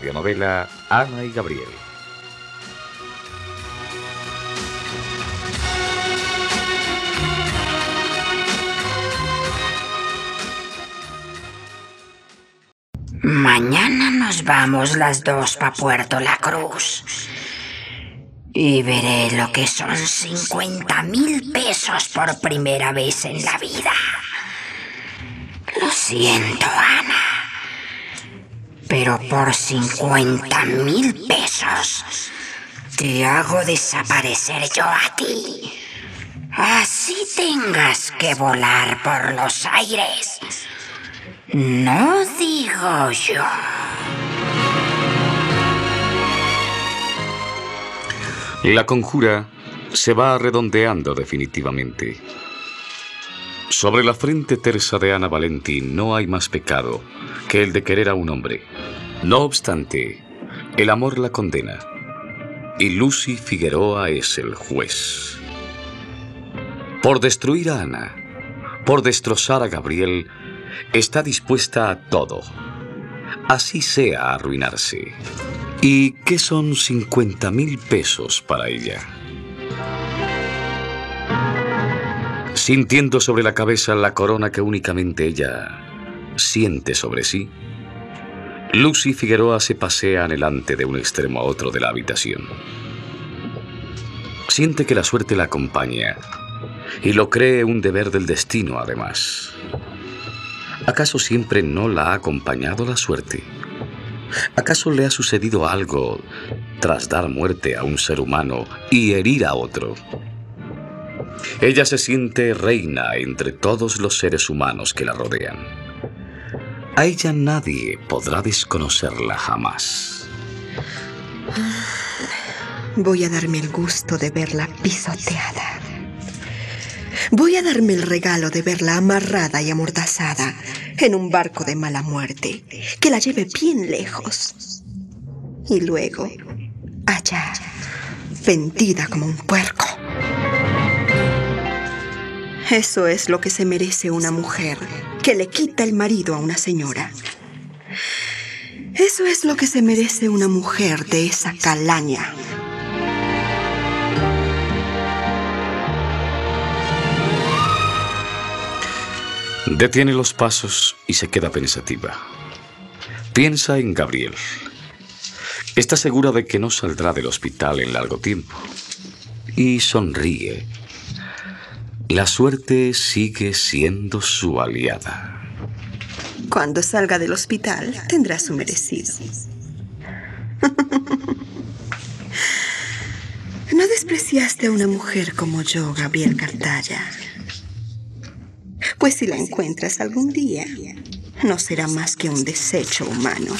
radionovela Ana y Gabriel. Mañana nos vamos las dos pa' Puerto La Cruz. Y veré lo que son 50,000 pesos por primera vez en la vida. Lo siento, Ana. Pero por 50,000 pesos te hago desaparecer yo a ti. Así tengas que volar por los aires. No digo yo. La conjura se va redondeando definitivamente. Sobre la frente tersa de Ana Valentí no hay más pecado que el de querer a un hombre. No obstante, el amor la condena. Y Lucy Figueroa es el juez. Por destruir a Ana, por destrozar a Gabriel, está dispuesta a todo. Así sea a arruinarse. ¿Y qué son 50,000 pesos para ella? Sintiendo sobre la cabeza la corona que únicamente ella siente sobre sí, Lucy Figueroa se pasea anhelante de un extremo a otro de la habitación. Siente que la suerte la acompaña y lo cree un deber del destino, además. ¿Acaso siempre no la ha acompañado la suerte? ¿Acaso le ha sucedido algo tras dar muerte a un ser humano y herir a otro? Ella se siente reina entre todos los seres humanos que la rodean. A ella nadie podrá desconocerla jamás. Voy a darme el gusto de verla pisoteada. Voy a darme el regalo de verla amarrada y amordazada en un barco de mala muerte que la lleve bien lejos. Y luego, allá, vendida como un puerco. Eso es lo que se merece una mujer que le quita el marido a una señora. Eso es lo que se merece una mujer de esa calaña. Detiene los pasos y se queda pensativa. Piensa en Gabriel. Está segura de que no saldrá del hospital en largo tiempo. Y sonríe. La suerte sigue siendo su aliada. Cuando salga del hospital, tendrá su merecido. No despreciaste a una mujer como yo, Gabriel Cartaya. Pues si la encuentras algún día, no será más que un desecho humano.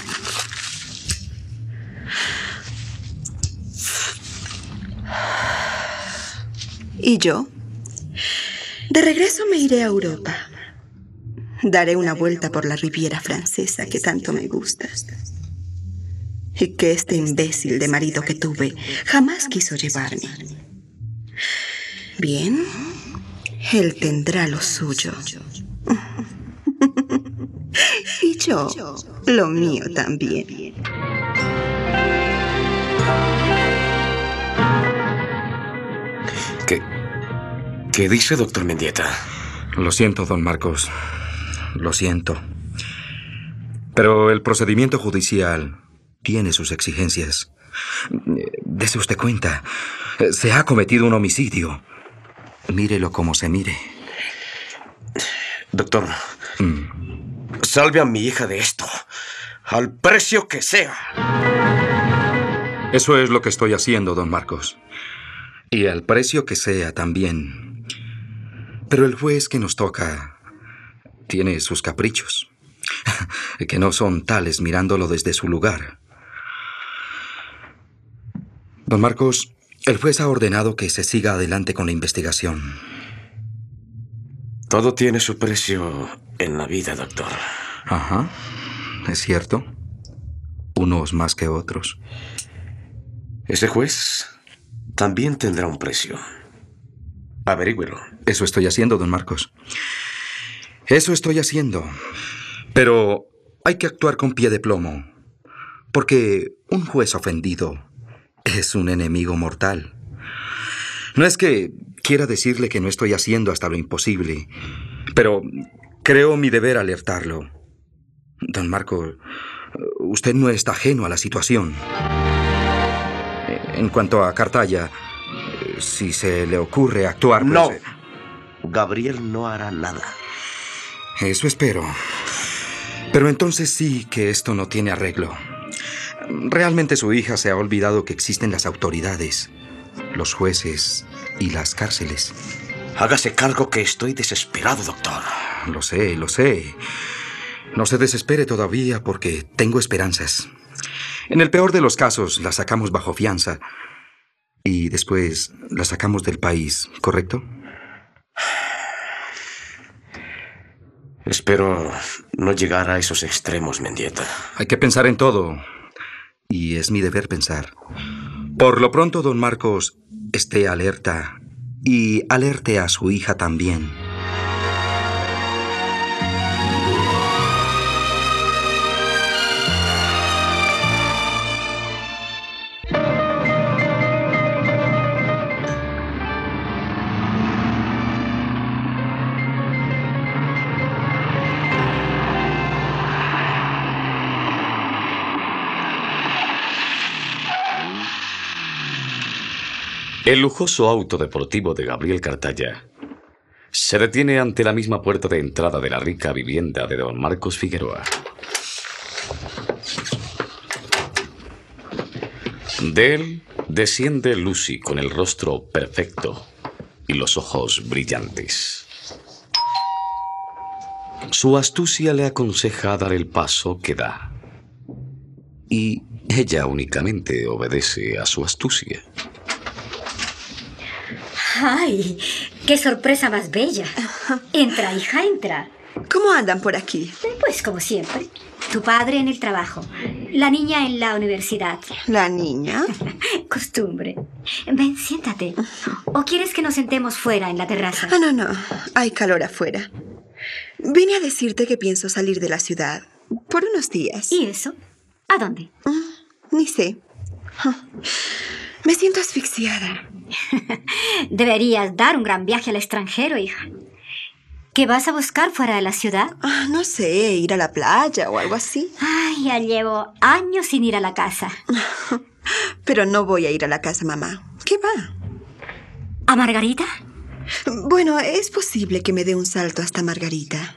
¿Y yo? De regreso me iré a Europa. Daré una vuelta por la Riviera Francesa que tanto me gusta. Y que este imbécil de marido que tuve jamás quiso llevarme. Bien, él tendrá lo suyo. Y yo, lo mío también. ¿Qué dice, doctor Mendieta? Lo siento, don Marcos. Lo siento. Pero el procedimiento judicial tiene sus exigencias. Dese usted cuenta. Se ha cometido un homicidio. Mírelo como se mire. Doctor, salve a mi hija de esto, al precio que sea. Eso es lo que estoy haciendo, don Marcos. Y al precio que sea también. Pero el juez que nos toca tiene sus caprichos, que no son tales mirándolo desde su lugar. Don Marcos, el juez ha ordenado que se siga adelante con la investigación. Todo tiene su precio en la vida, doctor. Ajá, es cierto. Unos más que otros. Ese juez también tendrá un precio. Averígüelo. Eso estoy haciendo, don Marcos. Eso estoy haciendo. Pero hay que actuar con pie de plomo. Porque un juez ofendido es un enemigo mortal. No es que quiera decirle que no estoy haciendo hasta lo imposible, pero creo mi deber alertarlo. Don Marcos, usted no está ajeno a la situación. En cuanto a Cartaya, si se le ocurre actuar... No. Pues, Gabriel no hará nada. eso espero. Pero entonces sí que esto no tiene arreglo. Realmente su hija se ha olvidado que existen las autoridades, los jueces y las cárceles. Hágase cargo que estoy desesperado, doctor. Lo sé, lo sé. No se desespere todavía porque tengo esperanzas. En el peor de los casos, la sacamos bajo fianza. Y después la sacamos del país, ¿correcto? Espero no llegar a esos extremos, Mendieta. Hay que pensar en todo. Y es mi deber pensar. Por lo pronto, don Marcos, esté alerta. Y alerte a su hija también. El lujoso auto deportivo de Gabriel Cartaya se detiene ante la misma puerta de entrada de la rica vivienda de don Marcos Figueroa. De él desciende Lucy con el rostro perfecto y los ojos brillantes. Su astucia le aconseja dar el paso que da. Y ella únicamente obedece a su astucia. ¡Ay! ¡Qué sorpresa más bella! Entra, hija, entra. ¿Cómo andan por aquí? Pues como siempre. Tu padre en el trabajo, la niña en la universidad. ¿La niña? Costumbre. Ven, siéntate. ¿O quieres que nos sentemos fuera en la terraza? Ah, no. Hay calor afuera. Vine a decirte que pienso salir de la ciudad por unos días. ¿Y eso? ¿A dónde? Ni sé. Me siento asfixiada. Deberías dar un gran viaje al extranjero, hija. ¿Qué vas a buscar fuera de la ciudad? No sé, ir a la playa o algo así. Ay, ya llevo años sin ir a la casa. Pero no voy a ir a la casa, mamá. ¿Qué va? ¿A Margarita? Bueno, es posible que me dé un salto hasta Margarita.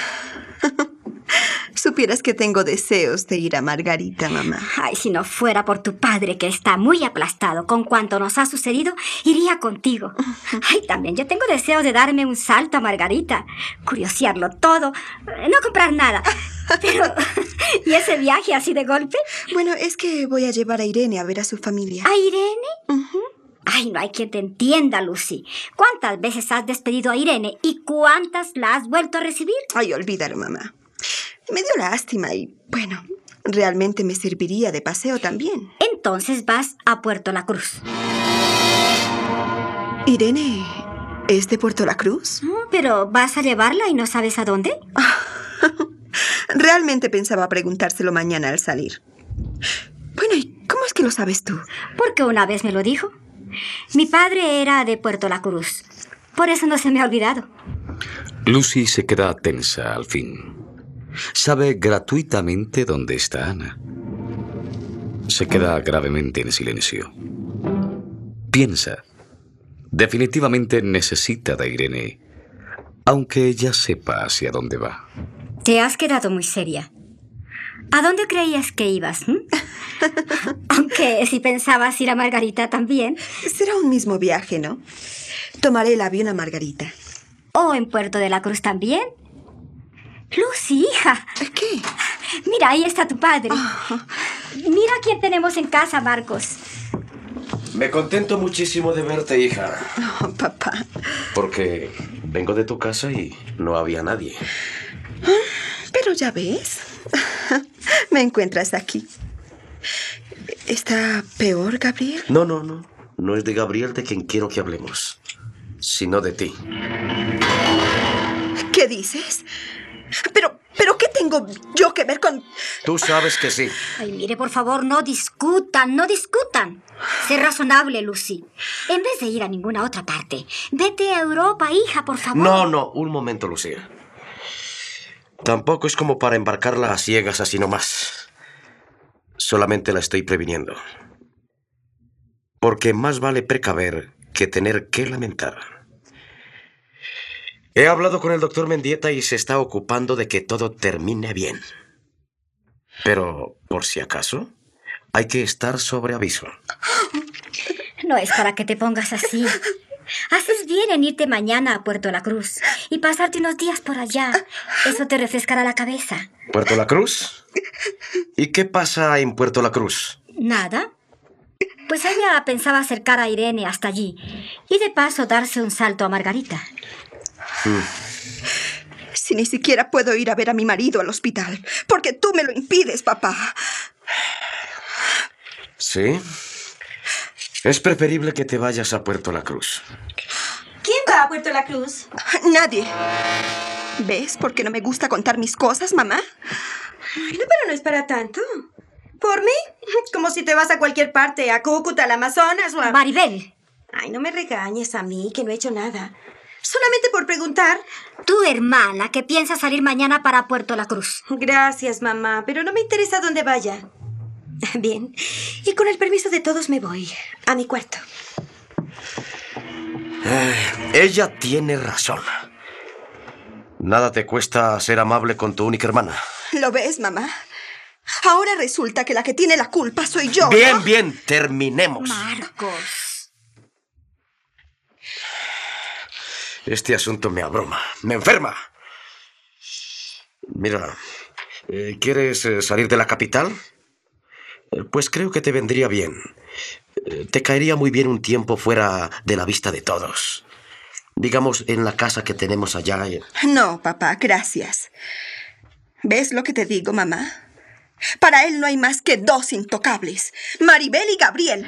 Supieras que tengo deseos de ir a Margarita, mamá. Ay, si no fuera por tu padre, que está muy aplastado con cuanto nos ha sucedido, iría contigo. Ay, también yo tengo deseos de darme un salto a Margarita, curiosearlo todo, no comprar nada. Pero, ¿y ese viaje así de golpe? Bueno, es que voy a llevar a Irene a ver a su familia. ¿A Irene? Ay, no hay quien te entienda, Lucy. ¿Cuántas veces has despedido a Irene y cuántas la has vuelto a recibir? Ay, olvídalo, mamá. Me dio lástima y, bueno, realmente me serviría de paseo también. Entonces vas a Puerto La Cruz. ¿Irene es de Puerto La Cruz? ¿Pero vas a llevarla y no sabes a dónde? Realmente pensaba preguntárselo mañana al salir. Bueno, ¿y cómo es que lo sabes tú? Porque una vez me lo dijo. Mi padre era de Puerto La Cruz. Por eso no se me ha olvidado. Lucy se queda tensa al fin. Sabe gratuitamente dónde está Ana. Se queda gravemente en silencio. Piensa. Definitivamente necesita de Irene, aunque ella sepa hacia dónde va. Te has quedado muy seria. ¿A dónde creías que ibas? Aunque si pensabas ir a Margarita también. Será un mismo viaje, ¿no? Tomaré el avión a Margarita. ¿O en Puerto de la Cruz también? Lucy, hija. ¿Qué? Mira, ahí está tu padre. Mira quién tenemos en casa, Marcos. Me contento muchísimo de verte, hija. Oh, papá. Porque vengo de tu casa y no había nadie. Pero ya ves, me encuentras aquí. ¿Está peor, Gabriel? No. No es de Gabriel de quien quiero que hablemos, sino de ti. ¿Qué dices? ¿Pero qué te tengo yo que ver con...? Tú sabes que sí. Ay, mire, por favor, no discutan, no discutan. Sé razonable, Lucy. En vez de ir a ninguna otra parte, vete a Europa, hija, por favor. No, un momento, Lucía. Tampoco es como para embarcarla a ciegas así nomás. Solamente la estoy previniendo. Porque más vale precaver que tener que lamentar. He hablado con el doctor Mendieta y se está ocupando de que todo termine bien. Pero, por si acaso, hay que estar sobre aviso. No es para que te pongas así. Haces bien en irte mañana a Puerto La Cruz y pasarte unos días por allá. Eso te refrescará la cabeza. ¿Puerto La Cruz? ¿Y qué pasa en Puerto La Cruz? ¿Nada? Pues ella pensaba acercar a Irene hasta allí y de paso darse un salto a Margarita. Si ni siquiera puedo ir a ver a mi marido al hospital, porque tú me lo impides, papá. ¿Sí? Es preferible que te vayas a Puerto La Cruz. ¿Quién va a Puerto La Cruz? Nadie. ¿Ves por qué no me gusta contar mis cosas, mamá? Bueno, pero no es para tanto. ¿Por mí? Como si te vas a cualquier parte, a Cúcuta, al Amazonas o a... Maribel, Ay, no me regañes a mí, que no he hecho nada. Solamente por preguntar. tu hermana que piensa salir mañana para Puerto La Cruz. Gracias, mamá, pero no me interesa dónde vaya. Bien, y con el permiso de todos me voy a mi cuarto. Ella tiene razón. Nada te cuesta ser amable con tu única hermana. ¿Lo ves, mamá? Ahora resulta que la que tiene la culpa soy yo, Bien, ¿no? bien, terminemos. Marcos. Este asunto me abruma, me enferma. Mira, ¿quieres salir de la capital? Pues creo que te vendría bien. Te caería muy bien un tiempo fuera de la vista de todos. Digamos, en la casa que tenemos allá. No, papá, gracias. ¿Ves lo que te digo, mamá? Para él no hay más que dos intocables, Maribel y Gabriel.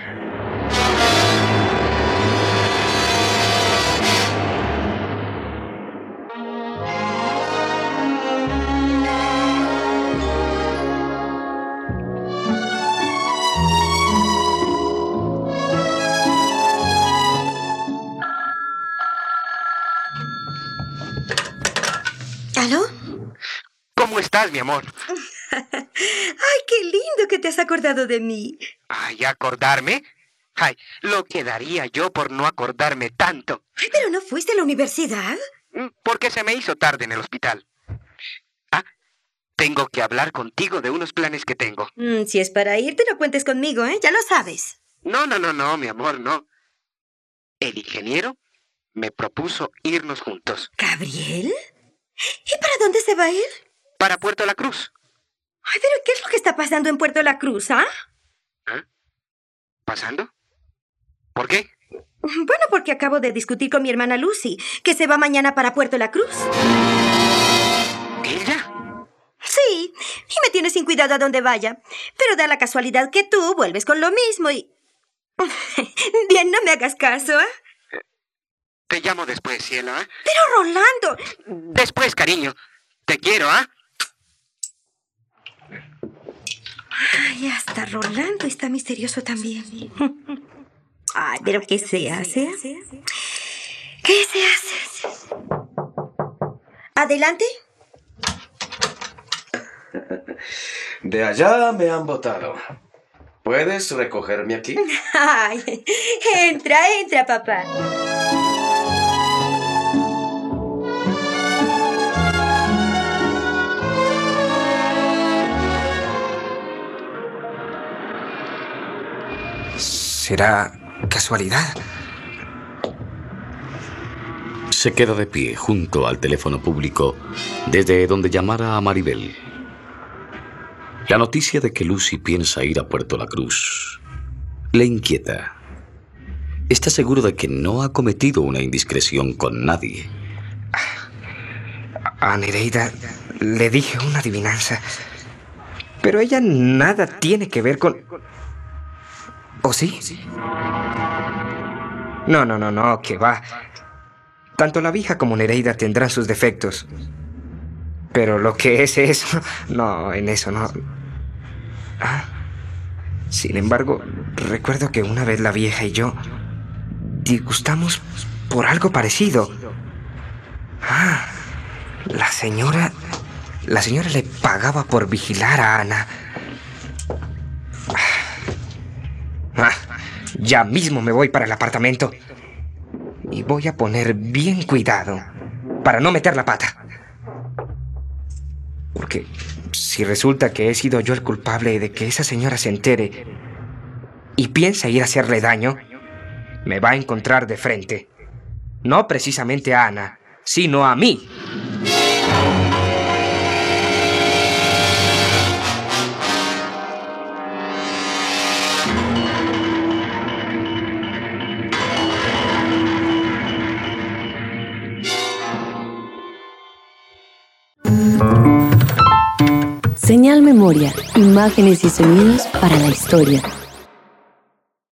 ¿Aló? ¿Cómo estás, mi amor? Ay, qué lindo que te has acordado de mí. Ay, ¿acordarme? Ay, lo que daría yo por no acordarme tanto. Ay, ¿pero no fuiste a la universidad? Porque se me hizo tarde en el hospital. Ah, tengo que hablar contigo de unos planes que tengo. Si es para irte, no cuentes conmigo, ¿eh? Ya lo sabes. No, mi amor, no. El ingeniero me propuso irnos juntos. ¿Gabriel? ¿Y para dónde se va él? Para Puerto La Cruz. Ay, pero ¿qué es lo que está pasando en Puerto La Cruz, ah? ¿Ah? ¿Pasando? ¿Por qué? Bueno, porque acabo de discutir con mi hermana Lucy, que se va mañana para Puerto La Cruz. ¿Ella? Sí, y me tiene sin cuidado a donde vaya. Pero da la casualidad que tú vuelves con lo mismo y... Bien, no me hagas caso, ¿eh? Te llamo después, cielo, ¿eh? Pero, Rolando... Después, cariño. Te quiero, ¿ah? Ay, hasta Rolando está misterioso también. Ay, pero ¿qué se hace? ¿Qué se hace? ¿Adelante? De allá me han botado. ¿Puedes recogerme aquí? Ay, entra, papá. ¿Será casualidad? Se queda de pie junto al teléfono público desde donde llamara a Maribel. La noticia de que Lucy piensa ir a Puerto La Cruz le inquieta. Está seguro de que no ha cometido una indiscreción con nadie. A Nereida le dije una adivinanza, pero ella nada tiene que ver con... ¿O sí? No, que va. Tanto la vieja como Nereida tendrán sus defectos. Pero lo que es eso, no, en eso no. Sin embargo, recuerdo que una vez la vieja y yo disgustamos por algo parecido. La señora le pagaba por vigilar a Ana. Ya mismo me voy para el apartamento. Y voy a poner bien cuidado para no meter la pata. Porque si resulta que he sido yo el culpable de que esa señora se entere y piensa ir a hacerle daño, me va a encontrar de frente. No precisamente a Ana, sino a mí. Señal Memoria, imágenes y sonidos para la historia.